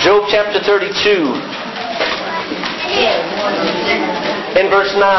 Job chapter 32 and verse 9.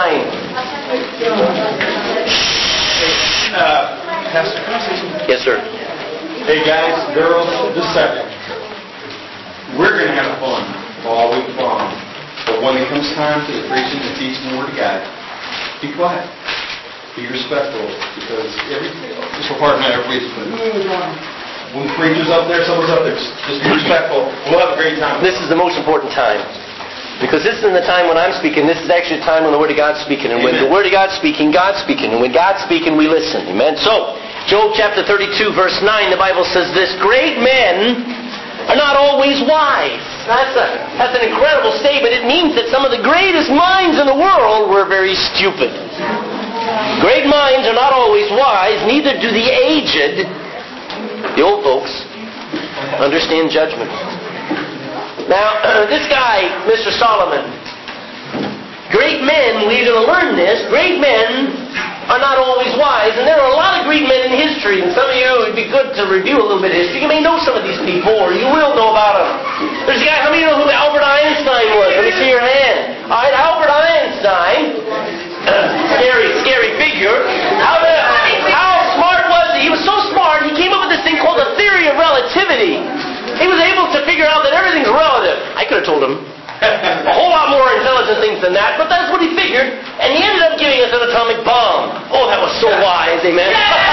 Pastor, can I say something? Yes, sir. Hey guys, girls, just a second. We're going to have fun all week long. But when it comes time to the preaching and teaching the Word of God, be quiet. Be respectful. Because just for part of everybody's when the preacher's up there, someone's up there, just be respectful. We'll have a great time. This is the most important time. Because this isn't the time when I'm speaking. This is actually the time when the Word of God's speaking. And when the Word of God's speaking, God's speaking. And when God's speaking, we listen. Amen? So, Job chapter 32, verse 9, the Bible says this: great men are not always wise. That's an incredible statement. It means that some of the greatest minds in the world were very stupid. Great minds are not always wise, neither do the aged, the old folks, understand judgment. Now, this guy, Mr. Solomon, great men, we're going to learn this, great men are not always wise. And there are a lot of great men in history. And some of you, it'd be good to review a little bit of history. You may know some of these people, or you will know about them. There's a guy, how many know who Albert Einstein was? Let me see your hand. All right, Albert Einstein, scary figure. How smart was he? He was so smart, he came up with this thing called the theory of relativity. He was able to figure out that everything's relative. I could have told him a whole lot more intelligent things than that, but that's what he figured. And he ended up giving us an atomic bomb. Oh, that was so wise, amen?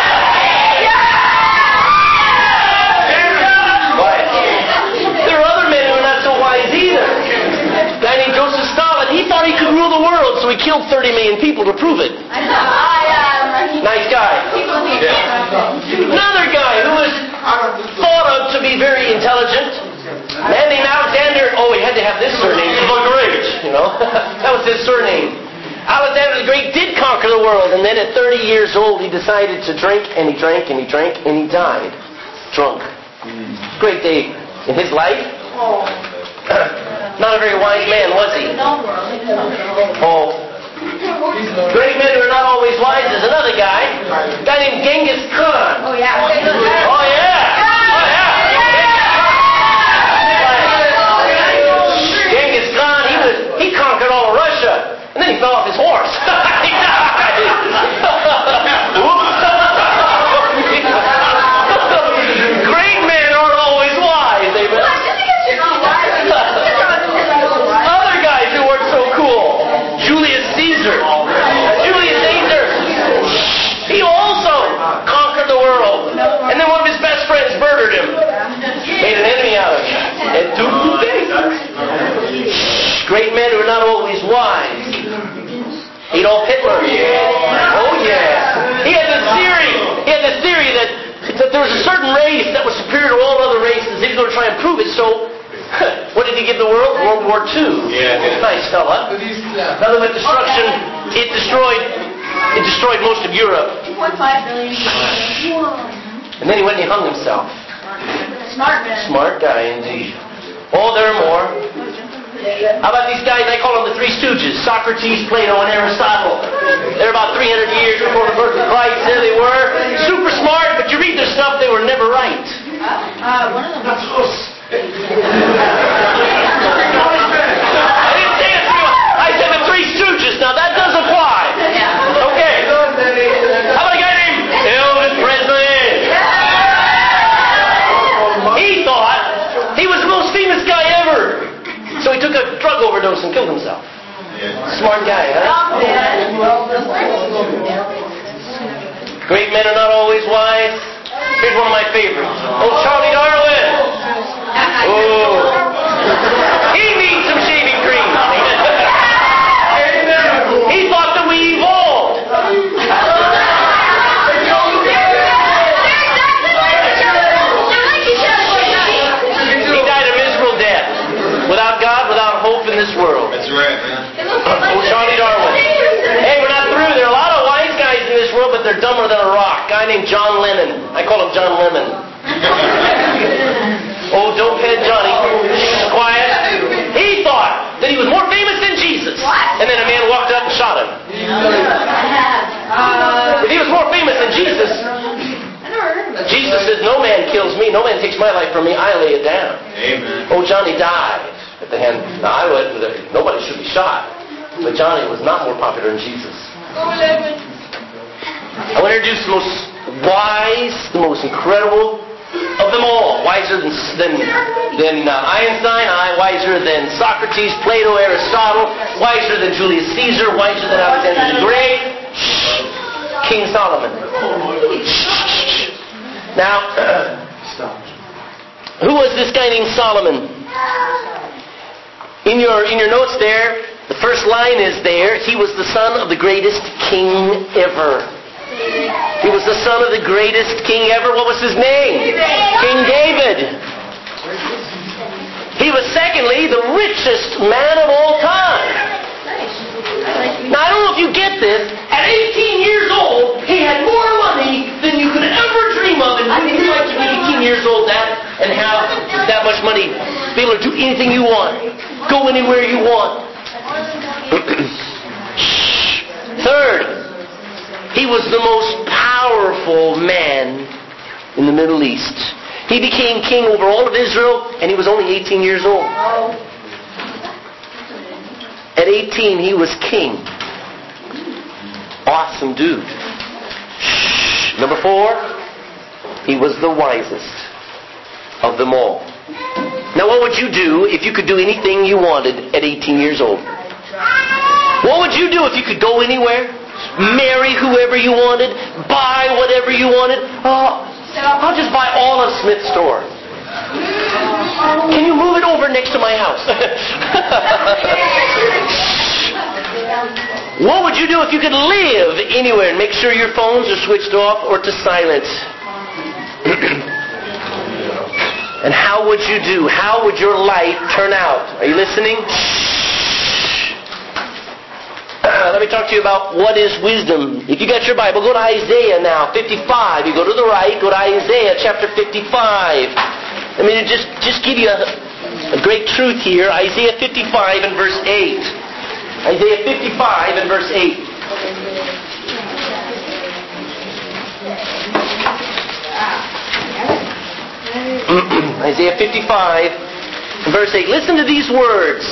There are other men who are not so wise either. A guy named Joseph Stalin, he thought he could rule the world, so he killed 30 million people to prove it. Nice guy. Another guy who was thought of to be very intelligent, a man named Alexander. Oh, he had to have this surname, the Great, you know. That was his surname. Alexander the Great did conquer the world, and then at 30 years old he decided to drink, and he drank, and he drank, and he died drunk. Great day in his life. Not a very wise man, was he? Oh. Great men who are not always wise is another guy. A guy named Genghis Khan. Oh, yeah. Oh, yeah. Genghis Khan, he conquered all of Russia. And then he fell off his horse. He died. Great men aren't always wise, amen? Other guys who weren't so cool. Julius Caesar. He also conquered the world. And then one of his best friends murdered him. Made an enemy out of him. And great men who are not always wise. Adolf Hitler. Oh yeah. He had this theory that there was a certain race that was superior to all other races. He was going to try and prove it. So, what did he give the world? World War II. Yeah. Nice fella. Nothing but destruction. It destroyed most of Europe. 2.5 billion. And then he went and he hung himself. Smart man. Smart guy indeed. Oh, there are more. How about these guys? I call them the Three Stooges: Socrates, Plato, and Aristotle. They're about 300 years before the birth of Christ. There they were. Super smart, but you read their stuff, they were never right. One of them was I didn't say it. I said the Three Stooges. Now that does apply. Okay. How about a guy named Elvis Presley? He thought he was the most famous guy ever. So he took a drug overdose and killed himself. Smart guy, huh? Great men are not always wise. Here's one of my favorites. Oh, Charlie Darwin. Oh. He needs some shaving cream. He thought that we evolved. He died a miserable death. Without God, without hope in this world. That's right, man. Oh, Charlie Darwin. Hey, we're not through. There are a lot of wise guys in this world, but they're dumber than a rock. A guy named John Lennon. I call him John Lemon. Oh, dopehead Johnny. Quiet. He thought that he was more famous than Jesus. And then a man walked up and shot him. If he was more famous than Jesus, Jesus says, no man kills me. No man takes my life from me. I lay it down. Amen. Oh, Johnny died. the hand. Now, nobody should be shot. But Johnny was not more popular than Jesus. I want to introduce the most wise, the most incredible of them all. Wiser than Einstein, wiser than Socrates, Plato, Aristotle, wiser than Julius Caesar, wiser than Alexander the Great. King Solomon. Now, who was this guy named Solomon? In your notes there, the first line is there. He was the son of the greatest king ever. He was the son of the greatest king ever. What was his name? King David. He was secondly the richest man of all time. Now I don't know if you get this. At 18 years old, he had more money than you could ever dream of. And wouldn't you like to be 18 years old and have that much money? Be able to do anything you want. Go anywhere you want. Third, he was the most powerful man in the Middle East. He became king over all of Israel, and he was only 18 years old. At 18, he was king. Awesome dude. Number 4, he was the wisest of them all. Now, what would you do if you could do anything you wanted at 18 years old? What would you do if you could go anywhere? Marry whoever you wanted? Buy whatever you wanted? Oh, I'll just buy all of Smith's store. Can you move it over next to my house? What would you do if you could live anywhere and make sure your phones are switched off or to silent? And how would you do? How would your life turn out? Are you listening? Let me talk to you about what is wisdom. If you got your Bible, go to Isaiah now, 55. You go to the right, go to Isaiah chapter 55. Let me just give you a great truth here. Isaiah 55 and verse 8. Isaiah 55 and verse 8. Isaiah 55 and verse 8. Listen to these words.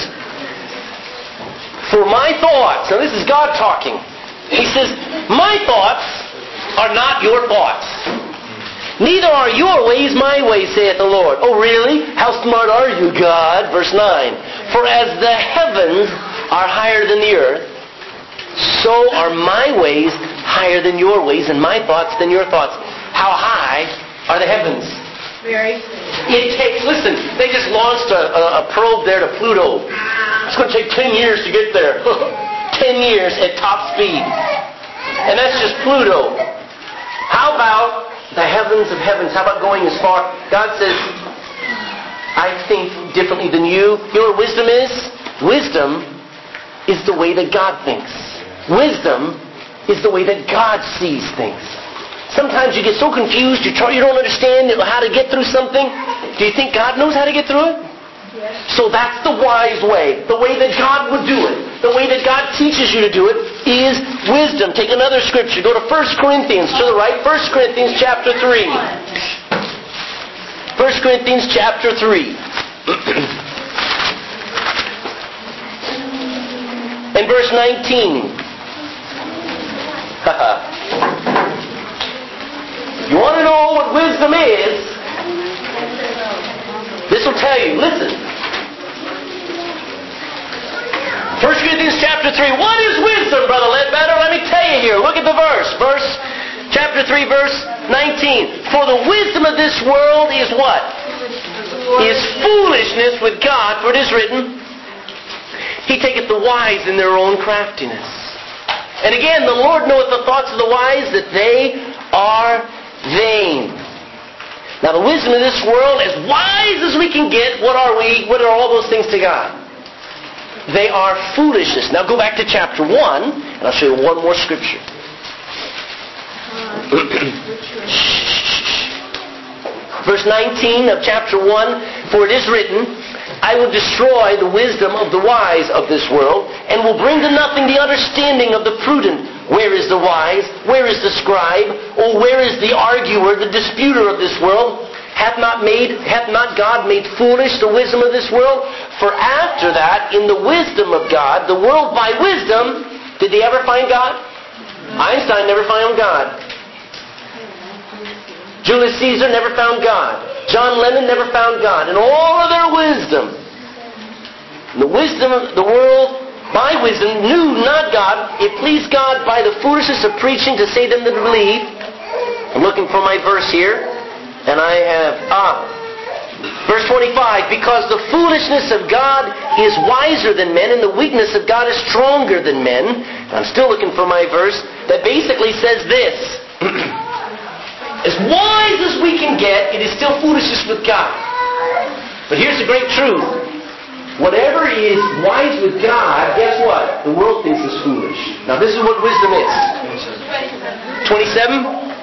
For my thoughts, now this is God talking. He says, my thoughts are not your thoughts. Neither are your ways my ways, saith the Lord. Oh, really? How smart are you, God? Verse 9. For as the heavens are higher than the earth, so are my ways higher than your ways, and my thoughts than your thoughts. How high are the heavens? Very. It takes, listen, they just launched a probe there to Pluto. It's going to take 10 years to get there. 10 years at top speed. And that's just Pluto. How about the heavens of heavens? How about going as far? God says, I think differently than you. You know what wisdom is? Wisdom is the way that God thinks. Wisdom is the way that God sees things. Sometimes you get so confused, you don't understand how to get through something. Do you think God knows how to get through it? Yes. So that's the wise way. The way that God would do it. The way that God teaches you to do it is wisdom. Take another scripture. Go to 1 Corinthians to the right. 1 Corinthians chapter 3. 1 Corinthians chapter 3. And verse 19. You want to know what wisdom is? This will tell you. Listen. 1 Corinthians chapter 3. What is wisdom, Brother Ledbetter? Let me tell you here. Look at the verse. Chapter 3, verse 19. For the wisdom of this world is what? Is foolishness with God, for it is written, He taketh the wise in their own craftiness. And again, the Lord knoweth the thoughts of the wise, that they are vain. Now the wisdom of this world, as wise as we can get, what are we? What are all those things to God? They are foolishness. Now go back to chapter 1, and I'll show you one more scripture. Verse 19 of chapter 1, For it is written, I will destroy the wisdom of the wise of this world, and will bring to nothing the understanding of the prudent. Where is the wise? Where is the scribe? Or where is the arguer, the disputer of this world? Hath not God made foolish the wisdom of this world? For after that, in the wisdom of God, the world by wisdom, did they ever find God? Einstein never found God. Julius Caesar never found God. John Lennon never found God. In all of their wisdom, the wisdom of the world by wisdom knew not God. It pleased God by the foolishness of preaching to save them that believe. I'm looking for my verse here. And I have, verse 25, because the foolishness of God is wiser than men, and the weakness of God is stronger than men. I'm still looking for my verse that basically says this. As wise as we can get, it is still foolishness with God. But here's the great truth. Whatever is wise with God, guess what? The world thinks is foolish. Now this is what wisdom is. 27?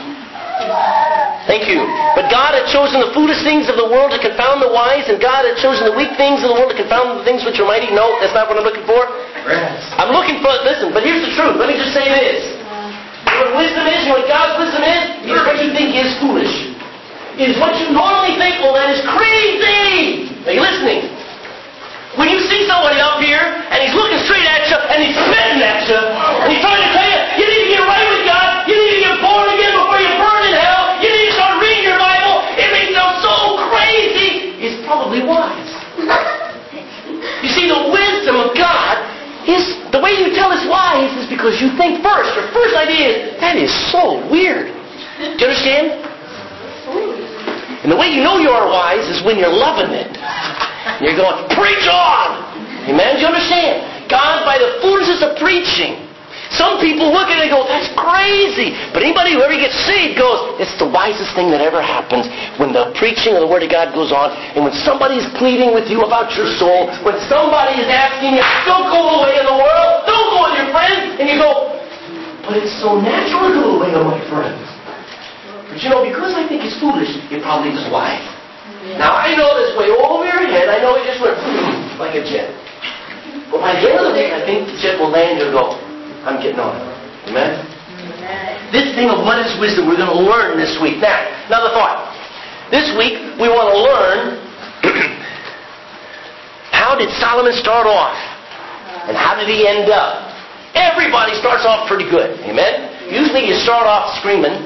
Thank you. But God had chosen the foolish things of the world to confound the wise, and God had chosen the weak things of the world to confound the things which are mighty. No, that's not what I'm looking for. I'm looking for, listen, but here's the truth. Let me just say this. What wisdom is, what God's wisdom is what you think is foolish. It is what you normally think, oh, that is crazy. Are you listening? When you see somebody up here, and he's looking straight at you, and he's spitting at you, and he's trying to tell you, you need to get right with God, you need to get born again before you burn in hell, you need to start reading your Bible, it makes you so crazy, is probably wise. You see, the wisdom of God is, the way you tell it's wise is because you think first. Your first idea is, that is so weird. Do you understand? And the way you know you are wise is when you're loving it. You're going, preach on! Amen? Do you understand? God, by the foolishness of preaching. Some people look at it and go, that's crazy. But anybody who ever gets saved goes, it's the wisest thing that ever happens when the preaching of the Word of God goes on, and when somebody's pleading with you about your soul, when somebody is asking you, don't go away in the world, don't go with your friends, and you go, but it's so natural to go away with my friends. But you know, because I think it's foolish, it probably is wise. Now I know this way over your head, I know it just went like a jet. But by the end of the day, I think the jet will land and go, I'm getting on. Amen? This thing of what is wisdom, we're going to learn this week. Now, another thought. This week, we want to learn how did Solomon start off? And how did he end up? Everybody starts off pretty good. Amen? Usually you start off screaming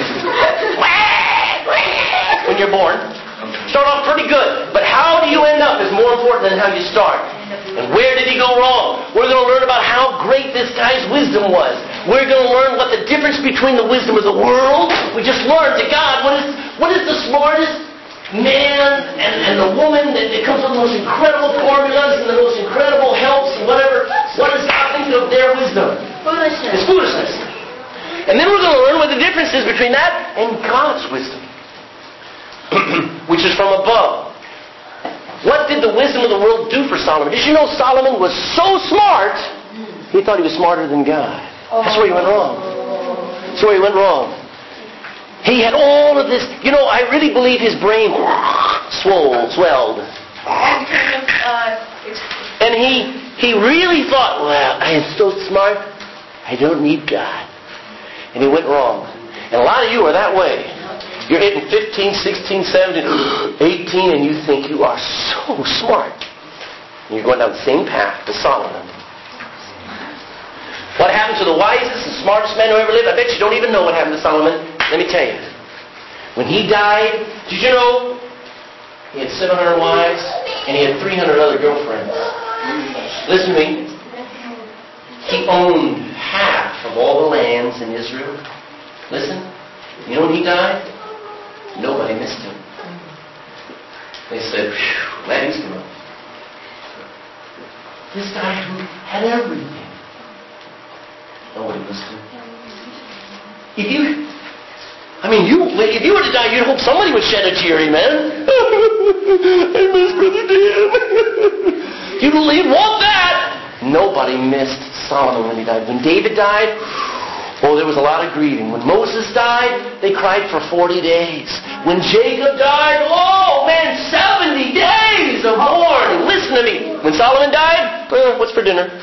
when you're born. Start off pretty good. But how do you end up is more important than how you start. And where did he go wrong? We're going to learn about how great this guy's wisdom was. We're going to learn what the difference between the wisdom of the world. We just learned that God, what is the smartest man and the woman that comes up with the most incredible formulas and the most incredible helps and whatever. What does God think of their wisdom? Foolishness. It's foolishness. And then we're going to learn what the difference is between that and God's wisdom, which is from above. What did the wisdom of the world do for Solomon? Did you know Solomon was so smart, he thought he was smarter than God. That's where he went wrong. That's where he went wrong. He had all of this. You know, I really believe his brain swelled. And he really thought, well, I am so smart, I don't need God. And he went wrong. And a lot of you are that way. You're hitting 15, 16, 17, 18, and you think you are so smart. And you're going down the same path as Solomon. What happened to the wisest and smartest man who ever lived? I bet you don't even know what happened to Solomon. Let me tell you. When he died, did you know he had 700 wives and he had 300 other girlfriends? Listen to me. He owned half of all the lands in Israel. Listen. You know when he died? Nobody missed him. They said, glad he's gone. This guy who had everything. Nobody missed him. If you were to die, you'd hope somebody would shed a tear, amen? I miss Brother Dan. You'd want that. Nobody missed Solomon when he died. When David died, there was a lot of grieving. When Moses died, they cried for 40 days. When Jacob died, 70 days of mourning. Listen to me. When Solomon died, what's for dinner?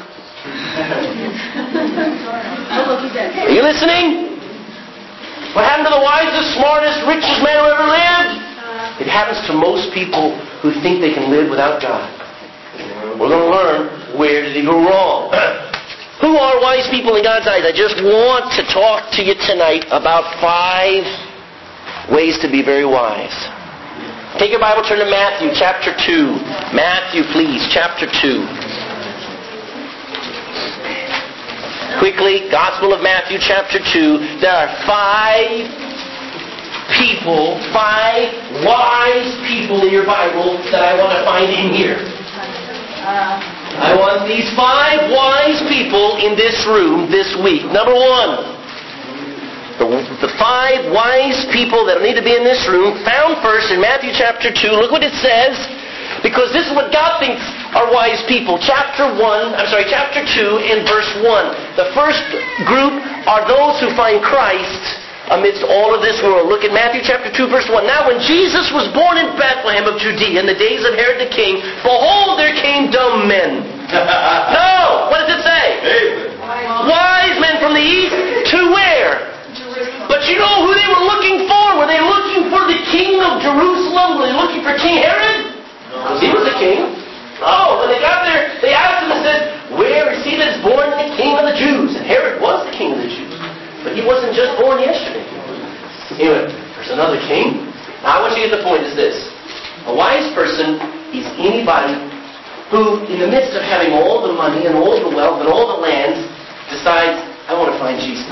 Are you listening? What happened to the wisest, smartest, richest man who ever lived? It happens to most people who think they can live without God. We're going to learn where did he go wrong. Who are wise people in God's eyes? I just want to talk to you tonight about 5 ways to be very wise. Take your Bible, turn to Matthew chapter 2. Matthew, please, chapter 2. Quickly, Gospel of Matthew chapter 2. There are 5 wise people in your Bible that I want to find in here. I want these 5 wise people in this room this week. Number 1, the 5 wise people that need to be in this room, found first in Matthew chapter 2. Look what it says, because this is what God thinks are wise people. Chapter 2 and verse 1. The first group are those who find Christ amidst all of this world. Look at Matthew chapter 2, verse 1. Now when Jesus was born in Bethlehem of Judea in the days of Herod the king, behold, there came dumb men. No! What does it say? Wise men from the east to where? But you know who they were looking for? Were they looking for the king of Jerusalem? Were they looking for King Herod? Because he was the king. Oh, when they got there, they asked him and said, where is he that is born the king of the Jews? And Herod was the king of the Jews. But he wasn't just born yesterday. Anyway, there's another king. Now I want you to get the point is this. A wise person is anybody who, in the midst of having all the money and all the wealth and all the lands, decides, I want to find Jesus.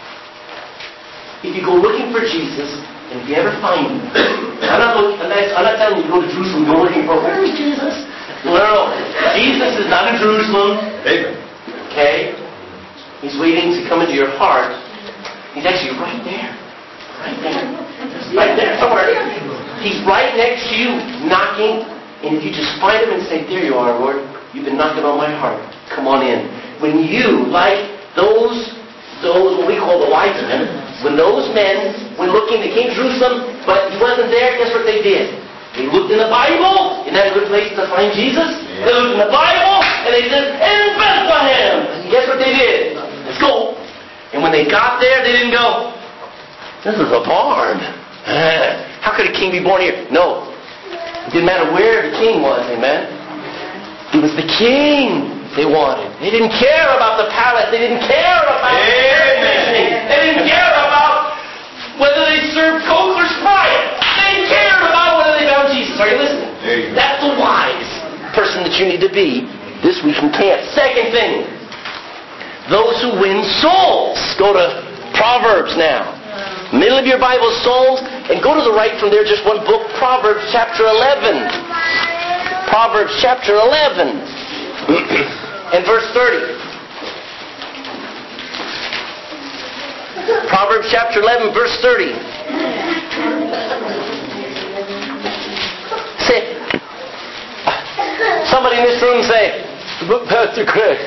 If you go looking for Jesus, and if you ever find him, I'm not telling you to go to Jerusalem and go looking for, where is Jesus? No. Jesus is not in Jerusalem. Okay? He's waiting to come into your heart. He's actually right there. Right there. Right there somewhere. He's right next to you, knocking. And if you just find him and say, there you are, Lord. You've been knocking on my heart. Come on in. When you, like those what we call the wise men, when those men were looking, they came to Jerusalem, but he wasn't there, guess what they did? They looked in the Bible. Isn't that a good place to find Jesus? Yeah. They looked in the Bible, and they said, in Bethlehem. And guess what they did? Let's go. And when they got there, they didn't go, this is a barn. How could a king be born here? No. It didn't matter where the king was, amen? It was the king they wanted. They didn't care about the palace. They didn't care about the air conditioning. They didn't care about whether they served Coke or Sprite. They cared about whether they found Jesus. Are you listening? That's the wise person that you need to be this week in camp. Second thing, those who win souls. Go to Proverbs now. Middle of your Bible, Psalms, and go to the right from there, just one book, Proverbs chapter 11. Proverbs chapter 11 and verse 30. Proverbs chapter 11, verse 30. Say, somebody in this room say, look, Pastor Craig,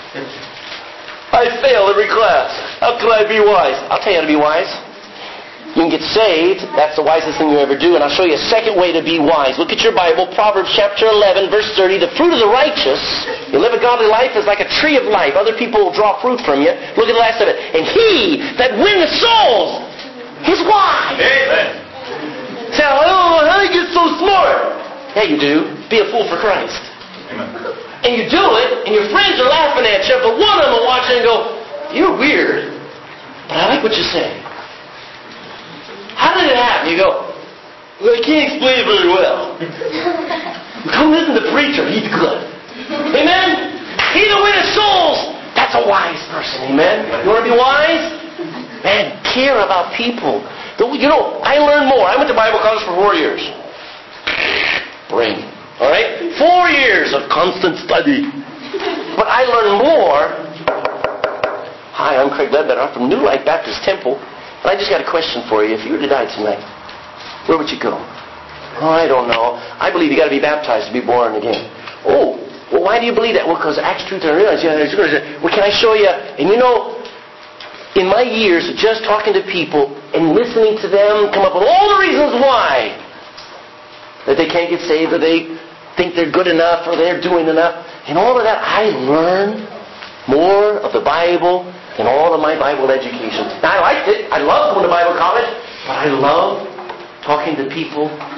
I fail every class. How can I be wise? I'll tell you how to be wise. You can get saved. That's the wisest thing you ever do. And I'll show you a second way to be wise. Look at your Bible. Proverbs chapter 11, verse 30. The fruit of the righteous, you live a godly life, is like a tree of life. Other people will draw fruit from you. Look at the last of it. And he that winneth souls is wise. Amen. Say, I don't know how to get so smart. Yeah, you do. Be a fool for Christ. Amen. And you do it, and your friends are laughing at you, but one of them will watch it and go, you're weird, but I like what you say. How did it happen? You go, well, I can't explain it very well. Come listen to the preacher. He's good. Amen? He that winneth souls, that's a wise person. Amen? You want to be wise? Man, care about people. You know, I learned more. I went to Bible college for 4 years. Brain. All right? 4 years of constant study. But I learned more. Hi, I'm Craig Ledbetter. I'm from New Life Baptist Temple. And I just got a question for you. If you were to die tonight, where would you go? Oh, I don't know. I believe you got to be baptized to be born again. Oh, well, why do you believe that? Well, because Acts, truth, and realize. Well, can I show you? And you know, in my years of just talking to people and listening to them come up with all the reasons why that they can't get saved, or they think they're good enough, or they're doing enough, and all of that, I learned more of the Bible than all of my Bible education. Now, I liked it. I loved going to Bible college, but I love talking to people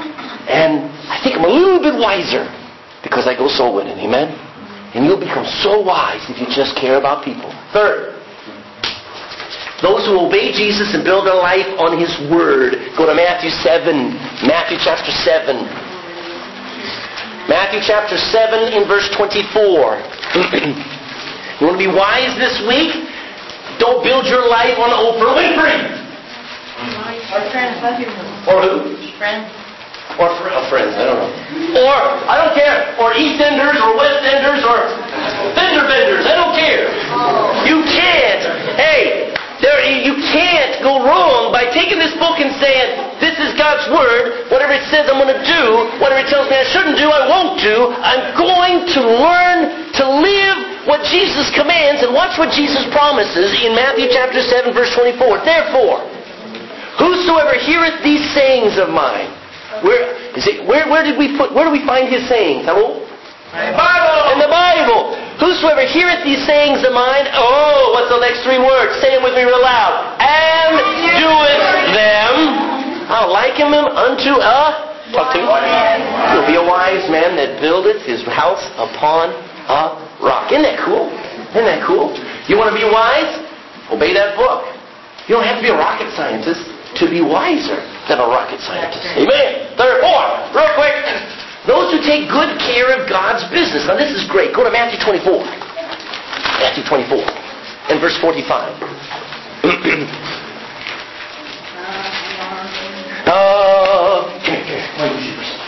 And I think I'm a little bit wiser because I go soul winning. Amen? And you'll become so wise if you just care about people. Third, those who obey Jesus and build their life on His Word. Go to Matthew 7. Matthew chapter 7. Matthew chapter 7 in verse 24. You want to be wise this week? Don't build your life on Oprah Winfrey. Or friends. Or who? Friends. Or friends, I don't know. Or, I don't care, or East Enders, or West Enders, or fender benders, I don't care. You can't, you can't go wrong by taking this book and saying, this is God's Word, whatever it says I'm going to do, whatever it tells me I shouldn't do, I won't do. I'm going to learn to live what Jesus commands, and watch what Jesus promises in Matthew chapter 7, verse 24. Therefore, whosoever heareth these sayings of mine, where do we find His sayings? Hello? Bible. In the Bible. Whosoever heareth these sayings of mine, what's the next three words? Say them with me real loud. And doeth them. I'll liken them unto talk to me. He'll be a wise man that buildeth his house upon a rock. Isn't that cool? Isn't that cool? You want to be wise? Obey that book. You don't have to be a rocket scientist to be wiser than a rocket scientist. Amen. Third, fourth, real quick. Those who take good care of God's business. Now this is great. Go to Matthew 24. Matthew 24 and verse 45. Come here. Why don't you first?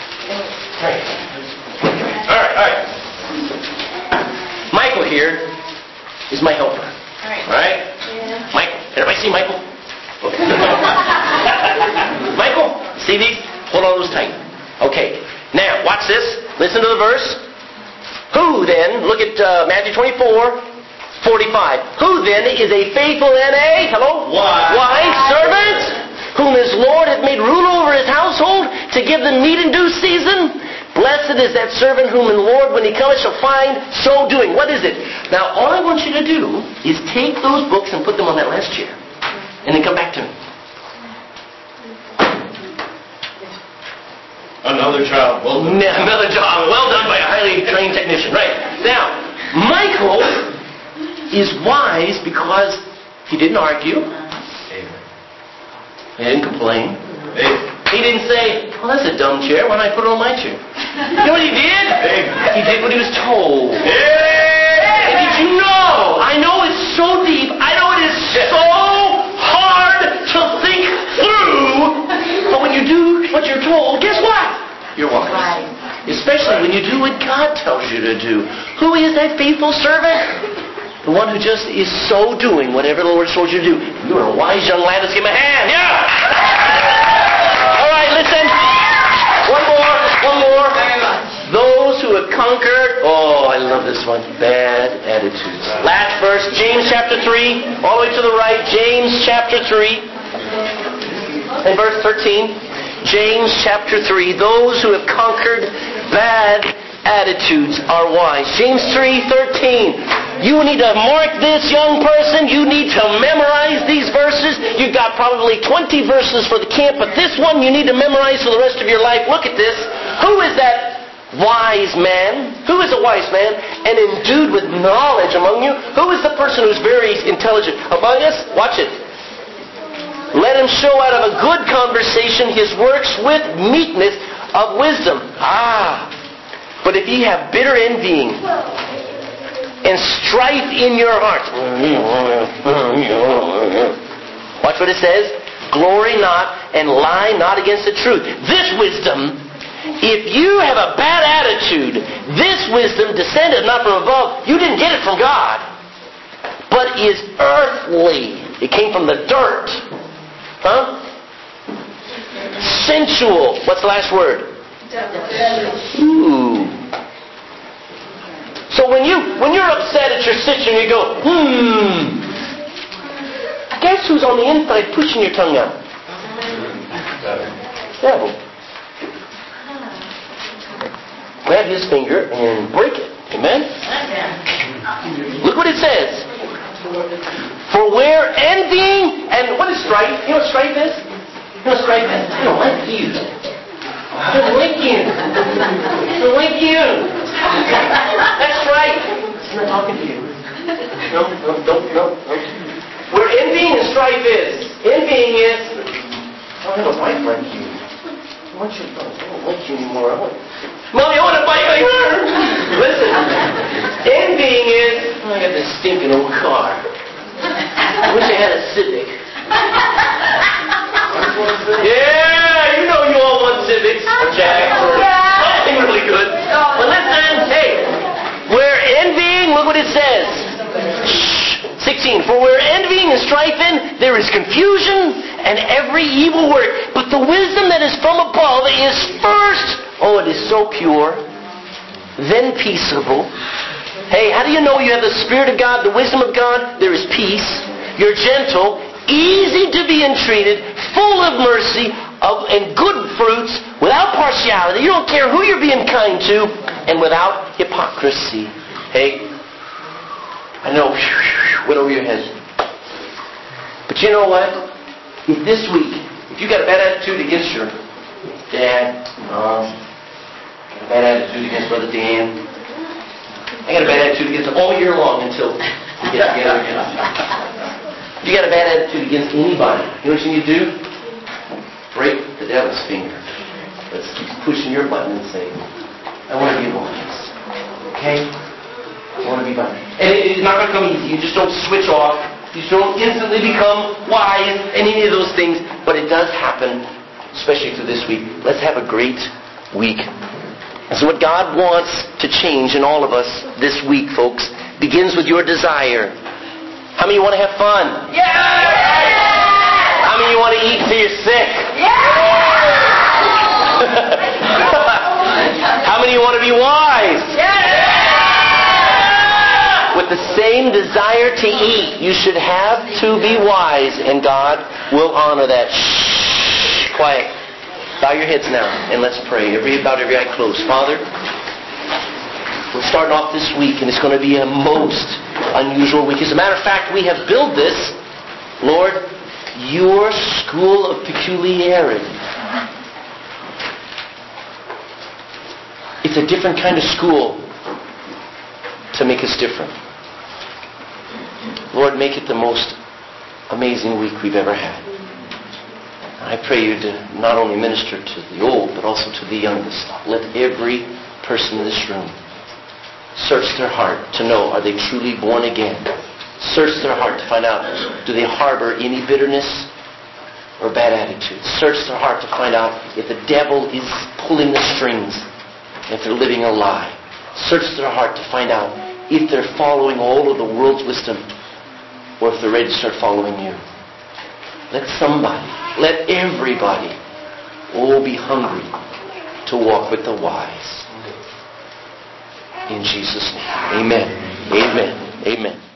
All right. Michael here is my helper. All right? Yeah. Michael. Everybody see Michael? Okay. Michael, see these? Hold on those tight. Okay. Now, watch this. Listen to the verse. Who then, look at Matthew 24, 45. Who then is a faithful and wise servant, whom his Lord hath made ruler over his household, to give them meat in due season? Blessed is that servant whom the Lord, when He cometh, shall find so doing. What is it? Now, all I want you to do is take those books and put them on that last chair. And then come back to me. Another job. Another job. Well done by a highly trained technician. Right. Now, Michael is wise because he didn't argue. He didn't complain. He didn't say, well, that's a dumb chair. Why don't I put it on my chair? You know what he did? He did what he was told. And did you know? I know it's so deep. I know it is so hard to think through. But when you do what you're told, guess what? You're wise. Especially when you do what God tells you to do. Who is that faithful servant? The one who just is so doing whatever the Lord told you to do. You're a wise young lad. Let's give him a hand. Yeah! All right, listen. One more. Those who have conquered, I love this one, bad attitudes. Last verse, James chapter 3, all the way to the right, James chapter 3, and verse 13. James chapter 3, those who have conquered bad attitudes are wise. James 3:13. You need to mark this, young person. You need to memorize these verses. You've got probably 20 verses for the camp, but this one you need to memorize for the rest of your life. Look at this. Who is that wise man? Who is a wise man and endued with knowledge among you? Who is the person who's very intelligent among us? Watch it. Let him show out of a good conversation his works with meekness of wisdom. But if ye have bitter envying and strife in your hearts, watch what it says. Glory not and lie not against the truth. This wisdom, if you have a bad attitude, this wisdom descended not from above. You didn't get it from God, but is earthly. It came from the dirt. Sensual. What's the last word? Ooh. So when you're upset at your sister and you go, guess who's on the inside pushing your tongue out? Devil. Grab his finger and break it. Amen? Look what it says. For where envying and what is strife? You know what strife is? I don't like you. Lincoln. Lincoln. That's right. He's not talking to you. No. Where envying and strife is. Envying is, I don't have a wife like you. I don't want you anymore. Mommy, I want to bite like her. Listen. Envying is, I got this stinking old car. I wish I had a Civic. Yeah, you know you all want Civics or Jags or something really good. But listen, hey, where envying, look what it says. 16, for where envying and strife in, there is confusion and every evil work. But the wisdom that is from above is first, it is so pure, then peaceable. Hey, how do you know you have the Spirit of God, the wisdom of God? There is peace. You're gentle, easy to be entreated, full of mercy and good fruits, without partiality. You don't care who you're being kind to, and without hypocrisy. Hey, I know, went over your head. But you know what? If this week, if you got a bad attitude against your dad, mom, got a bad attitude against Brother Dan, I got a bad attitude against them all year long until we get together again. If you got a bad attitude against anybody, you know what you need to do? Break the devil's finger. Let's keep pushing your button and say, I want to be wise. Okay? I want to be wise. And it's not going to come easy. You just don't switch off. You just don't instantly become wise and any of those things. But it does happen, especially through this week. Let's have a great week. So what God wants to change in all of us this week, folks, begins with your desire. How many want to have fun? Yeah! How many want to eat till you're sick? Yeah! How many want to be wise? Yeah! With the same desire to eat, you should have to be wise, and God will honor that. Shh, quiet. Bow your heads now, and let's pray. Every eye closed. Father, we're starting off this week, and it's going to be a most unusual week. As a matter of fact, we have billed this, Lord, your school of peculiarity. It's a different kind of school to make us different. Lord, make it the most amazing week we've ever had. I pray you to not only minister to the old, but also to the youngest. Let every person in this room search their heart to know, are they truly born again? Search their heart to find out, do they harbor any bitterness or bad attitudes? Search their heart to find out if the devil is pulling the strings, if they're living a lie. Search their heart to find out if they're following all of the world's wisdom or if they're ready to start following you. Let everybody be hungry to walk with the wise. In Jesus' name. Amen. Amen. Amen.